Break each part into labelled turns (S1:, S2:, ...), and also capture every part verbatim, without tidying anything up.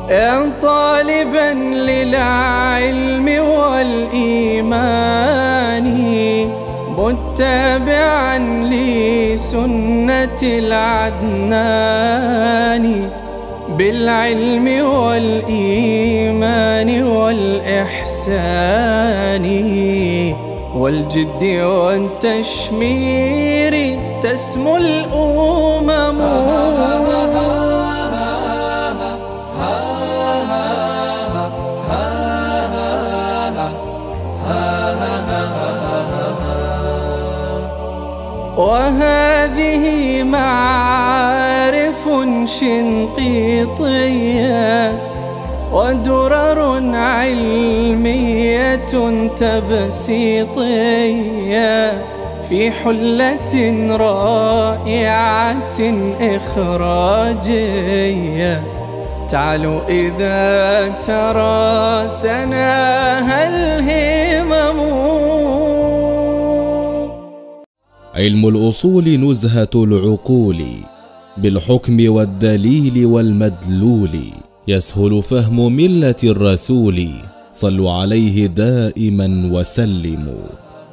S1: يا طالبا للعلم والإيمان متبعا لسنة العدنان، بالعلم والإيمان والإحسان والجد والتشمير تسمو الأمم. وهذه معارف شنقيطية ودرر علمية تبسيطية في حلة رائعة إخراجية تعلو إذا تراسناها الهمم.
S2: علم الأصول نزهة العقول بالحكم والدليل والمدلول، يسهل فهم ملة الرسول، صلوا عليه دائما وسلموا.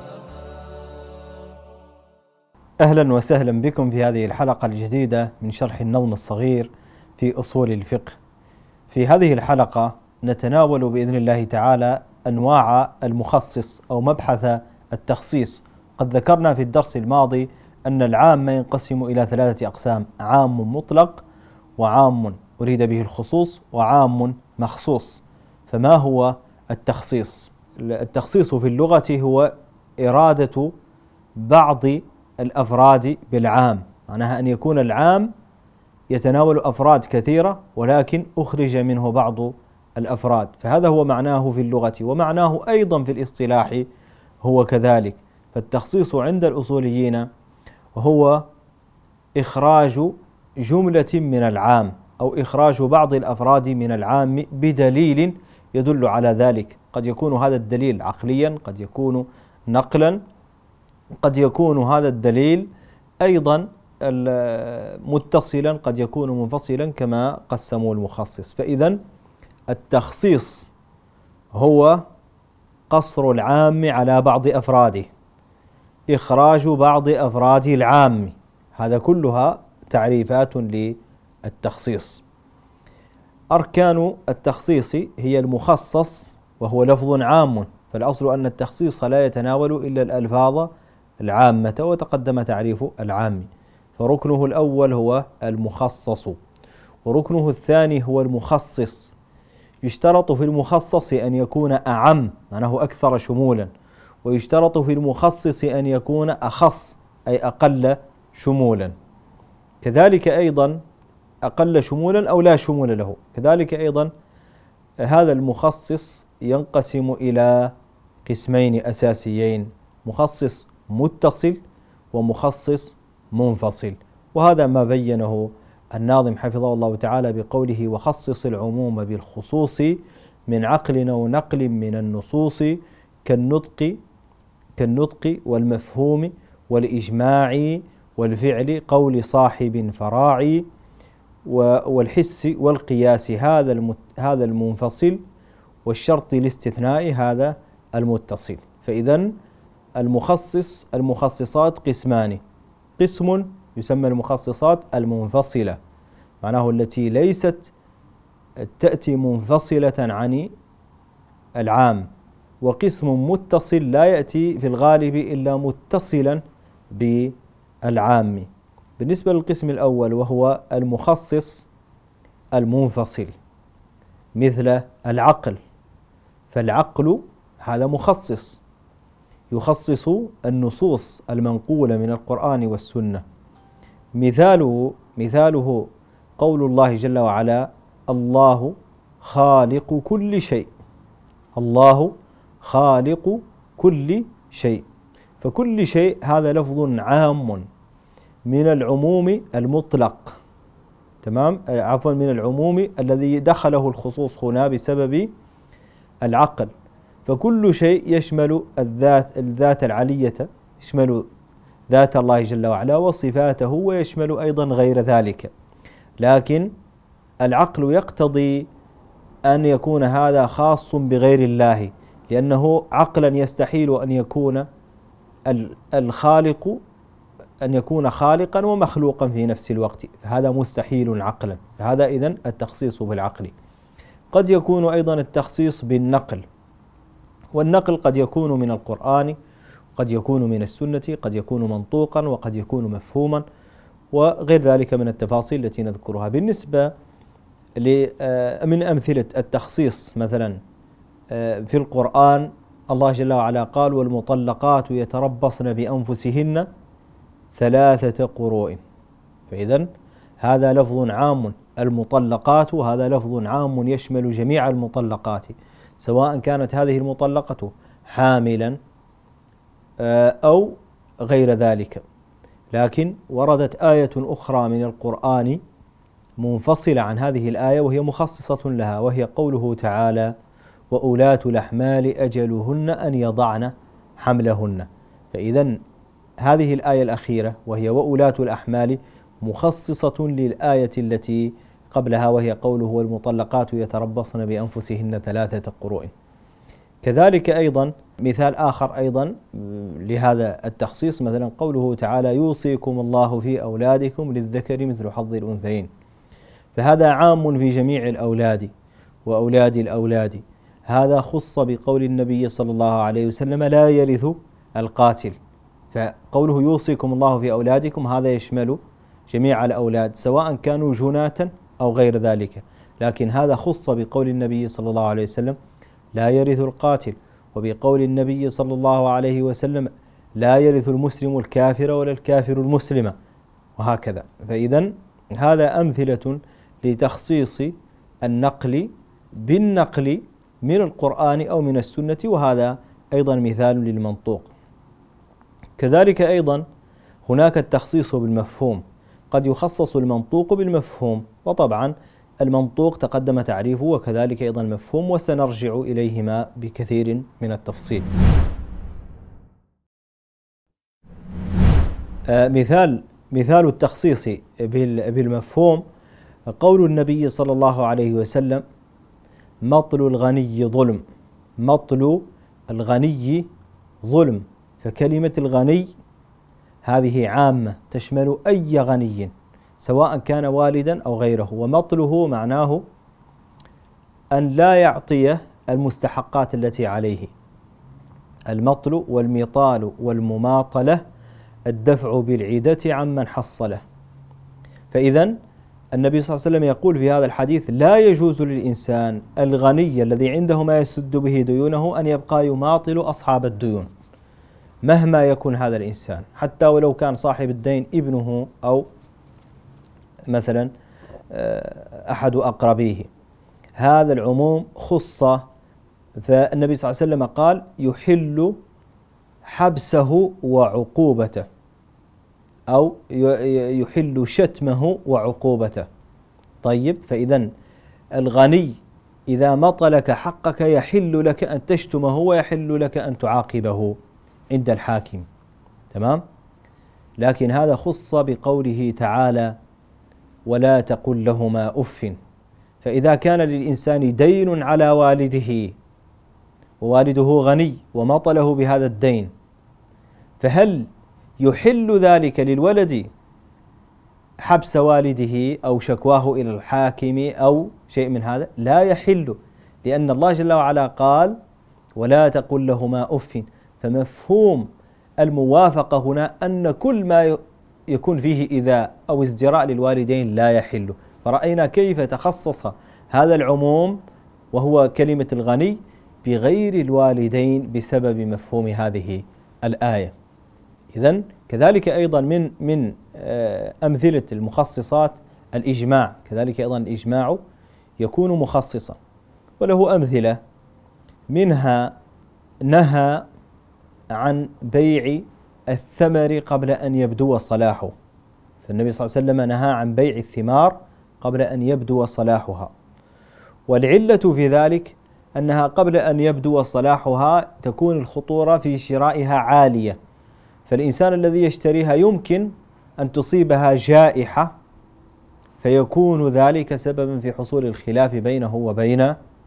S3: أهلا وسهلا بكم في هذه الحلقة الجديدة من شرح النظم الصغير في أصول الفقه. في هذه الحلقة نتناول بإذن الله تعالى أنواع المخصص أو مبحث التخصيص. قد ذكرنا في الدرس الماضي أن العام ينقسم إلى ثلاثة أقسام: عام مطلق، وعام أريد به الخصوص، وعام مخصوص. فما هو التخصيص؟ التخصيص في اللغة هو إرادة بعض الأفراد بالعام، معناها أن يكون العام يتناول أفراد كثيرة ولكن أخرج منه بعض الأفراد، فهذا هو معناه في اللغة، ومعناه أيضا في الاصطلاح هو كذلك. فالتخصيص عند الأصوليين هو إخراج جملة من العام أو إخراج بعض الأفراد من العام بدليل يدل على ذلك. قد يكون هذا الدليل عقليا، قد يكون نقلا، قد يكون هذا الدليل أيضا متصلا، قد يكون منفصلا كما قسموا المخصص. فإذا التخصيص هو قصر العام على بعض أفراده، إخراج بعض أفراد العام، هذا كلها تعريفات للتخصيص. أركان التخصيص هي المخصص وهو لفظ عام، فالأصل أن التخصيص لا يتناول إلا الألفاظ العامة، وتقدم تعريف العام. فركنه الأول هو المخصص، وركنه الثاني هو المخصص. يشترط في المخصص أن يكون أعم، معناه أكثر شمولا، ويشترط في المخصص أن يكون أخص أي أقل شمولا. كذلك أيضا أقل شمولا أو لا شمول له. كذلك أيضا هذا المخصص ينقسم إلى قسمين أساسيين: مخصص متصل ومخصص منفصل. وهذا ما بينه الناظم حفظه الله تعالى بقوله: وخصص العموم بالخصوص من عقل أو نقل من النصوص كالنطق كالنطق والمفهوم والإجماع والفعل قول صاحب فراعي والحس والقياس هذا هذا المنفصل، والشرط الاستثناء هذا المتصل. فإذا المخصص المخصصات قسمان: قسم يسمى المخصصات المنفصلة، معناه التي ليست تأتي منفصلة عن العام، وقسم متصل لا يأتي في الغالب إلا متصلا بالعام. بالنسبة للقسم الأول وهو المخصص المنفصل مثل العقل، فالعقل هذا مخصص يخصص النصوص المنقولة من القرآن والسنة. مثاله مثاله قول الله جل وعلا: الله خالق كل شيء. الله خالق كل شيء، فكل شيء هذا لفظ عام من العموم المطلق، تمام، عفوا من العموم الذي دخله الخصوص هنا بسبب العقل. فكل شيء يشمل الذات الذات العلية، يشمل ذات الله جل وعلا وصفاته، ويشمل أيضا غير ذلك. لكن العقل يقتضي أن يكون هذا خاص بغير الله، لأنه عقلا يستحيل أن يكون الخالق أن يكون خالقا ومخلوقا في نفس الوقت، هذا مستحيل عقلا. هذا إذن التخصيص بالعقل. قد يكون أيضا التخصيص بالنقل، والنقل قد يكون من القرآن، قد يكون من السنة، قد يكون منطوقا، وقد يكون مفهوما، وغير ذلك من التفاصيل التي نذكرها. بالنسبة من أمثلة التخصيص مثلا في القرآن، الله جل وعلا قال: والمطلقات يتربصن بأنفسهن ثلاثة قروء. فإذن هذا لفظ عام، المطلقات هذا لفظ عام يشمل جميع المطلقات، سواء كانت هذه المطلقة حاملا أو غير ذلك. لكن وردت آية أخرى من القرآن منفصلة عن هذه الآية وهي مخصصة لها، وهي قوله تعالى: وأولاة الأحمال أجلهن أن يضعن حملهن. فإذن هذه الآية الأخيرة وهي وأولاة الأحمال مخصصة للآية التي قبلها، وهي قوله: والمطلقات يتربصن بأنفسهن ثلاثة قروء. كذلك أيضا مثال آخر أيضا لهذا التخصيص، مثلا قوله تعالى: يوصيكم الله في أولادكم للذكر مثل حظ الأنثيين. فهذا عام في جميع الأولاد وأولاد الأولاد. هذا خص بقول النبي صلى الله عليه وسلم: لا يرث القاتل. فقوله يوصيكم الله في أولادكم هذا يشمل جميع الأولاد سواء كانوا جناة أو غير ذلك، لكن هذا خص بقول النبي صلى الله عليه وسلم: لا يرث القاتل، وبقول النبي صلى الله عليه وسلم: لا يرث المسلم الكافر ولا الكافر المسلم، وهكذا. فإذن هذا أمثلة لتخصيص النقل بالنقل من القرآن أو من السنة، وهذا أيضا مثال للمنطوق. كذلك أيضا هناك التخصيص بالمفهوم، قد يخصص المنطوق بالمفهوم، وطبعا المنطوق تقدم تعريفه وكذلك أيضا المفهوم، وسنرجع إليهما بكثير من التفصيل. آه مثال مثال التخصيص بالمفهوم قول النبي صلى الله عليه وسلم: مطل الغني ظلم. مطل الغني ظلم. فكلمة الغني هذه عامة تشمل أي غني سواء كان والدا أو غيره، ومطله معناه أن لا يعطي المستحقات التي عليه. المطل والمطال والمماطلة الدفع بالعدة عمن حصله. فإذن النبي صلى الله عليه وسلم يقول في هذا الحديث: لا يجوز للإنسان الغني الذي عنده ما يسد به ديونه أن يبقى يماطل أصحاب الديون مهما يكون هذا الإنسان، حتى ولو كان صاحب الدين ابنه أو مثلا أحد أقربيه. هذا العموم خص، فالنبي صلى الله عليه وسلم قال: يحل حبسه وعقوبته، أو يحل شتمه وعقوبته. طيب، فإذا الغني إذا مطلك حقك يحل لك أن تشتمه ويحل لك أن تعاقبه عند الحاكم، تمام؟ لكن هذا خص بقوله تعالى: ولا تقل لهما أف. فإذا كان للإنسان دين على والده ووالده غني ومطله بهذا الدين، فهل يحل ذلك للولد حبس والده أو شكواه إلى الحاكم أو شيء من هذا؟ لا يحل، لأن الله جل وعلا قال: ولا تقل لهما أف. فمفهوم الموافقة هنا أن كل ما يكون فيه إيذاء أو ازدراء للوالدين لا يحل. فرأينا كيف تخصص هذا العموم وهو كلمة الغني بغير الوالدين بسبب مفهوم هذه الآية. إذن كذلك أيضا من من أمثلة المخصصات الإجماع، كذلك أيضا الإجماع يكون مخصصا وله أمثلة، منها نهى عن بيع الثمر قبل أن يبدو صلاحه. فالنبي صلى الله عليه وسلم نهى عن بيع الثمار قبل أن يبدو صلاحها، والعلة في ذلك أنها قبل أن يبدو صلاحها تكون الخطورة في شرائها عالية، فالإنسان الذي يشتريها يمكن أن تصيبها جائحة فيكون ذلك سببا في حصول الخلاف بينه وبين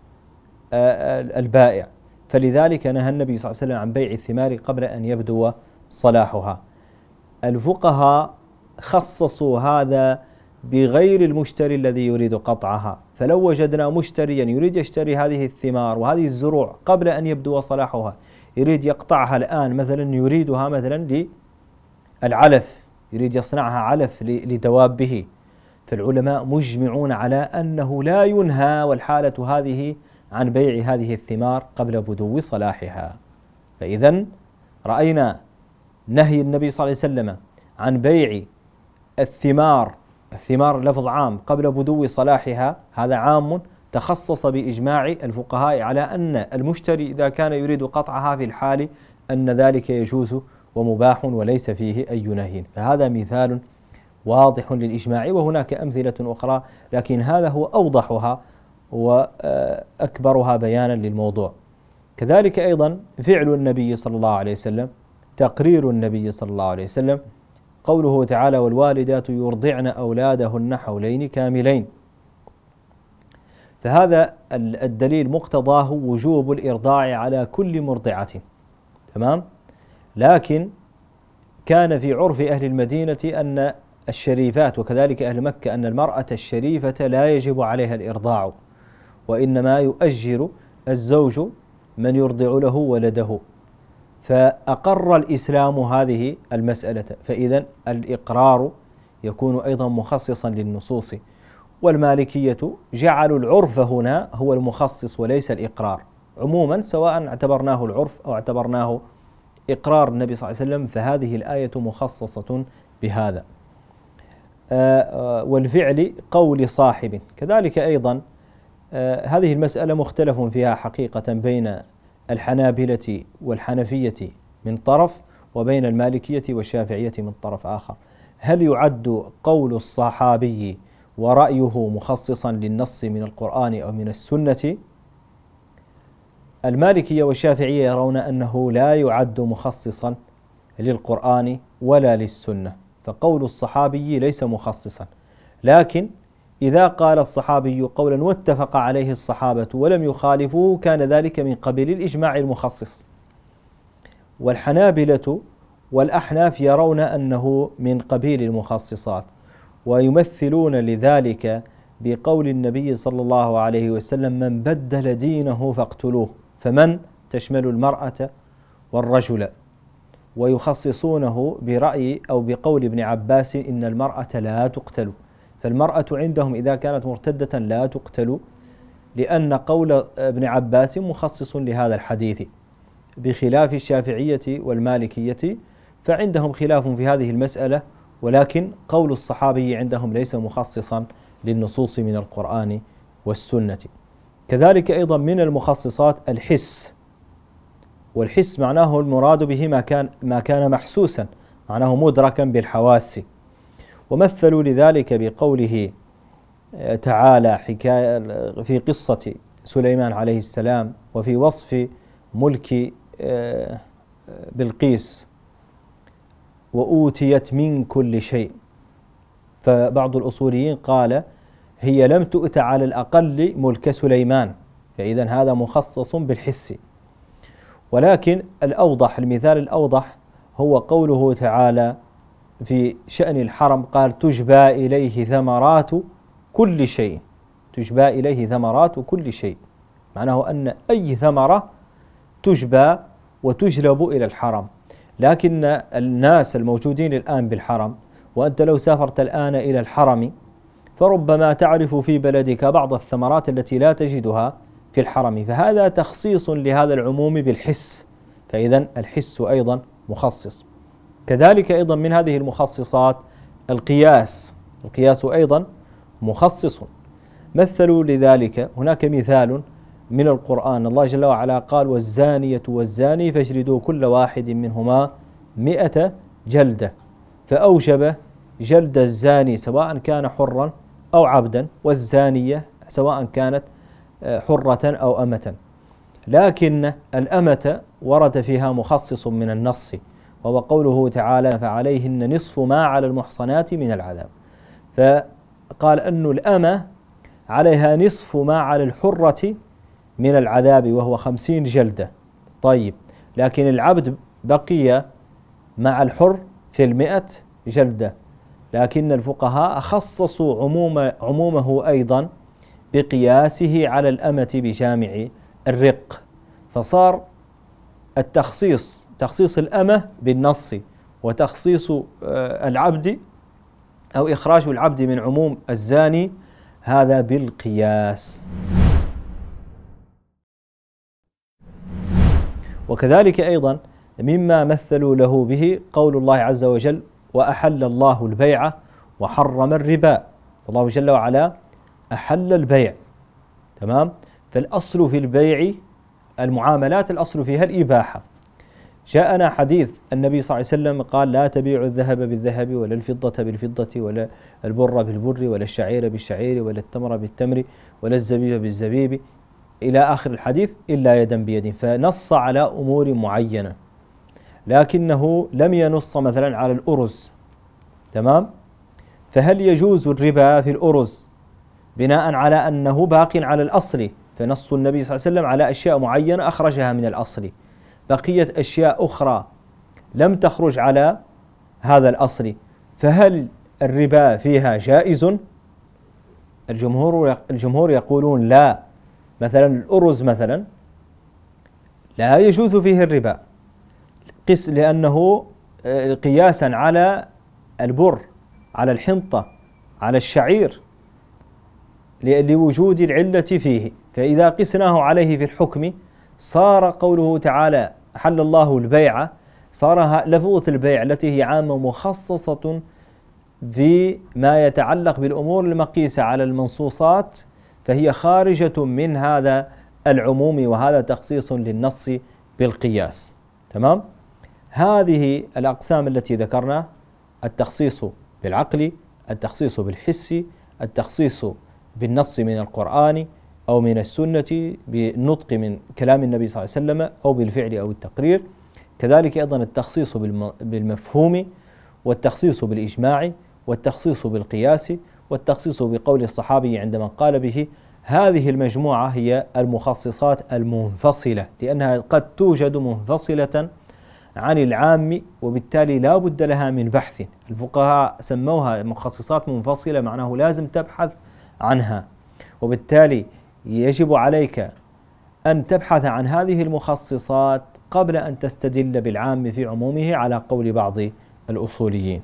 S3: البائع، فلذلك نهى النبي صلى الله عليه وسلم عن بيع الثمار قبل أن يبدو صلاحها. الفقهاء خصصوا هذا بغير المشتري الذي يريد قطعها، فلو وجدنا مشتريا يريد يشتري هذه الثمار وهذه الزروع قبل أن يبدو صلاحها، يريد يقطعها الآن مثلا، يريدها مثلا للعلف، يريد يصنعها علف لدوابه، فالعلماء مجمعون على أنه لا ينهى والحالة هذه عن بيع هذه الثمار قبل بدو صلاحها. فإذا رأينا نهي النبي صلى الله عليه وسلم عن بيع الثمار، الثمار لفظ عام، قبل بدو صلاحها، هذا عام تخصص بإجماع الفقهاء على أن المشتري إذا كان يريد قطعها في الحال أن ذلك يجوز ومباح وليس فيه أي نهي. فهذا مثال واضح للإجماع، وهناك أمثلة أخرى لكن هذا هو أوضحها وأكبرها بيانا للموضوع. كذلك أيضا فعل النبي صلى الله عليه وسلم، تقرير النبي صلى الله عليه وسلم، قوله تعالى: والوالدات يرضعن أولادهن حولين كاملين. فهذا الدليل مقتضاه وجوب الإرضاع على كل مرضعة، تمام؟ لكن كان في عرف أهل المدينة أن الشريفات وكذلك أهل مكة أن المرأة الشريفة لا يجب عليها الإرضاع، وإنما يؤجر الزوج من يرضع له ولده، فأقر الإسلام هذه المسألة، فإذا الإقرار يكون أيضا مخصصا للنصوص. والمالكية جعلوا العرف هنا هو المخصص وليس الإقرار عموما، سواء اعتبرناه العرف أو اعتبرناه إقرار النبي صلى الله عليه وسلم، فهذه الآية مخصصة بهذا. والفعل قول صاحب، كذلك أيضا هذه المسألة مختلف فيها حقيقة بين الحنابلة والحنفية من طرف، وبين المالكية والشافعية من طرف آخر. هل يعد قول الصحابي ورأيه مخصصا للنص من القرآن أو من السنة؟ المالكية والشافعية يرون أنه لا يعد مخصصا للقرآن ولا للسنة، فقول الصحابي ليس مخصصا، لكن إذا قال الصحابي قولا واتفق عليه الصحابة ولم يخالفوه كان ذلك من قبيل الإجماع المخصص. والحنابلة والأحناف يرون أنه من قبيل المخصصات، ويمثلون لذلك بقول النبي صلى الله عليه وسلم: من بدل دينه فاقتلوه، فمن تشمل المرأة والرجل، ويخصصونه برأي أو بقول ابن عباس: إن المرأة لا تقتل. فالمرأة عندهم إذا كانت مرتدة لا تقتل، لأن قول ابن عباس مخصص لهذا الحديث، بخلاف الشافعية والمالكية فعندهم خلاف في هذه المسألة، ولكن قول الصحابي عندهم ليس مخصصا للنصوص من القرآن والسنة. كذلك أيضا من المخصصات الحس، والحس معناه المراد به ما كان ما كان محسوسا، معناه مدركا بالحواس. ومثلوا لذلك بقوله تعالى حكاية في قصة سليمان عليه السلام وفي وصف ملك بلقيس: وأوتيت من كل شيء. فبعض الأصوليين قال هي لم تؤت على الأقل ملك سليمان، فإذا هذا مخصص بالحس. ولكن الأوضح، المثال الأوضح هو قوله تعالى في شأن الحرم، قال: تجبى إليه ثمرات كل شيء، تجبى إليه ثمرات كل شيء، معناه أن أي ثمرة تجبى وتجلب إلى الحرم. لكن الناس الموجودين الآن بالحرم، وأنت لو سافرت الآن إلى الحرم فربما تعرف في بلدك بعض الثمرات التي لا تجدها في الحرم، فهذا تخصيص لهذا العموم بالحس، فإذا الحس أيضا مخصص. كذلك أيضا من هذه المخصصات القياس، القياس أيضا مخصص. مثلوا لذلك، هناك مثال من القرآن، الله جل وعلا قال: والزانية والزاني فاجلدوا كل واحد منهما مئة جلدة، فأوجب جلد الزاني سواء كان حرا أو عبدا، والزانية سواء كانت حرة أو أمة. لكن الأمة ورد فيها مخصص من النص، وهو قوله تعالى: فعليهن نصف ما على المحصنات من العذاب. فقال أن الأمة عليها نصف ما على الحرة من العذاب وهو خمسين جلدة. طيب، لكن العبد بقي مع الحر في المئة جلدة، لكن الفقهاء خصصوا عموم عمومه أيضا بقياسه على الأمة بجامع الرق، فصار التخصيص تخصيص الأمة بالنص، وتخصيص العبد أو إخراج العبد من عموم الزاني هذا بالقياس. وكذلك أيضا مما مثلوا له به قول الله عز وجل: وأحل الله البيع وحرم الربا. الله جل وعلا أحل البيع، تمام؟ فالأصل في البيع المعاملات الأصل فيها الإباحة. جاءنا حديث النبي صلى الله عليه وسلم قال: لا تبيعوا الذهب بالذهب ولا الفضة بالفضة ولا البر بالبر ولا الشعير بالشعير ولا التمر بالتمر ولا الزبيب بالزبيب إلى آخر الحديث إلا يدا بيد، فنص على أمور معينة، لكنه لم ينص مثلا على الأرز، تمام؟ فهل يجوز الربا في الأرز بناء على أنه باق على الأصل؟ فنص النبي صلى الله عليه وسلم على أشياء معينة أخرجها من الأصل، بقية أشياء أخرى لم تخرج على هذا الأصل، فهل الربا فيها جائز؟ الجمهور الجمهور يقولون لا. مثلا الأرز مثلا لا يجوز فيه الربا، قس لأنه قياسا على البر، على الحنطة، على الشعير، لوجود العلة فيه، فإذا قسناه عليه في الحكم صار قوله تعالى أحل الله البيع، صار لفظة البيع التي هي عامة مخصصة فيما يتعلق بالأمور المقيسة على المنصوصات، فهي خارجة من هذا العموم، وهذا تخصيص للنص بالقياس، تمام؟ هذه الأقسام التي ذكرنا: التخصيص بالعقل، التخصيص بالحس، التخصيص بالنص من القرآن أو من السنة بالنطق من كلام النبي صلى الله عليه وسلم أو بالفعل أو التقرير، كذلك أيضا التخصيص بالمفهوم، والتخصيص بالإجماع، والتخصيص بالقياس، والتخصيص بقول الصحابي عندما قال به. هذه المجموعة هي المخصصات المنفصلة، لأنها قد توجد منفصلة عن العام، وبالتالي لا بد لها من بحث. الفقهاء سموها مخصصات منفصلة، معناه لازم تبحث عنها، وبالتالي يجب عليك أن تبحث عن هذه المخصصات قبل أن تستدل بالعام في عمومه على قول بعض الأصوليين.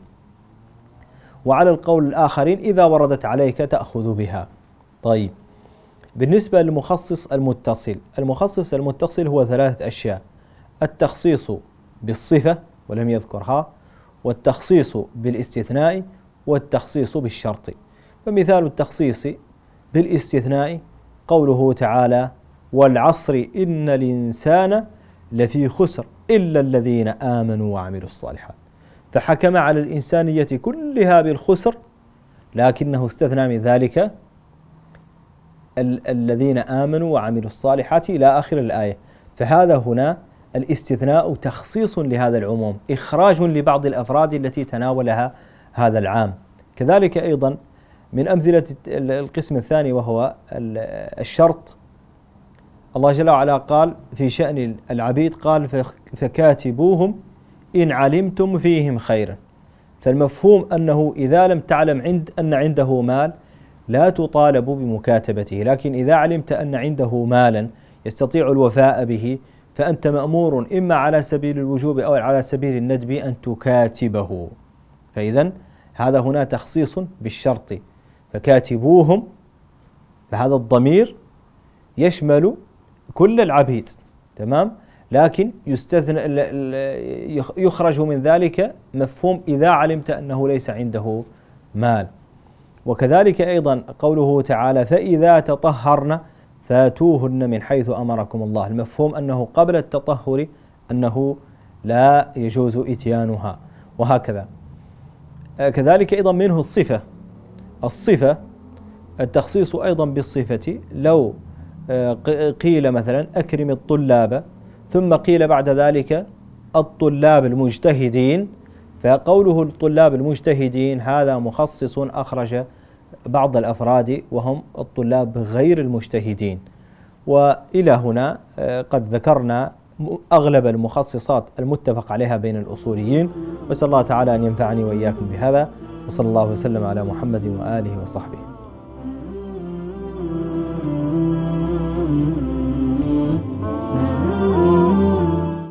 S3: وعلى القول الآخرين إذا وردت عليك تأخذ بها. طيب، بالنسبة للمخصص المتصل، المخصص المتصل هو ثلاثة أشياء: التخصيص بالصفة ولم يذكرها، والتخصيص بالاستثناء، والتخصيص بالشرط. فمثال التخصيص بالاستثناء قوله تعالى: والعصر إن الإنسان لفي خسر إلا الذين آمنوا وعملوا الصالحات، فحكم على الإنسانية كلها بالخسر، لكنه استثنى من ذلك ال الذين آمنوا وعملوا الصالحات إلى آخر الآية. فهذا هنا الاستثناء تخصيص لهذا العموم، إخراج لبعض الأفراد التي تناولها هذا العام. كذلك أيضا من أمثلة القسم الثاني وهو الشرط، الله جل وعلا قال في شأن العبيد قال: فكاتبوهم إن علمتم فيهم خيرا. فالمفهوم أنه إذا لم تعلم عند أن عنده مال لا تطالب بمكاتبته، لكن إذا علمت أن عنده مالا يستطيع الوفاء به فأنت مأمور إما على سبيل الوجوب أو على سبيل الندب أن تكاتبه. فإذا هذا هنا تخصيص بالشرط، فكاتبوهم، فهذا الضمير يشمل كل العبيد، تمام؟ لكن يستثنى يخرج من ذلك مفهوم إذا علمت أنه ليس عنده مال. وكذلك أيضا قوله تعالى: فإذا تطهرن فاتوهن من حيث أمركم الله، المفهوم أنه قبل التطهر أنه لا يجوز إتيانها، وهكذا. كذلك أيضا منه الصفة، الصفة التخصيص أيضا بالصفة، لو قيل مثلا أكرم الطلاب ثم قيل بعد ذلك الطلاب المجتهدين، فقوله الطلاب المجتهدين هذا مخصص أخرج بعض الأفراد وهم الطلاب غير المجتهدين. وإلى هنا قد ذكرنا أغلب المخصصات المتفق عليها بين الأصوليين، وأسأل الله تعالى أن ينفعني وإياكم بهذا، وصلى الله وسلم على محمد وآله وصحبه.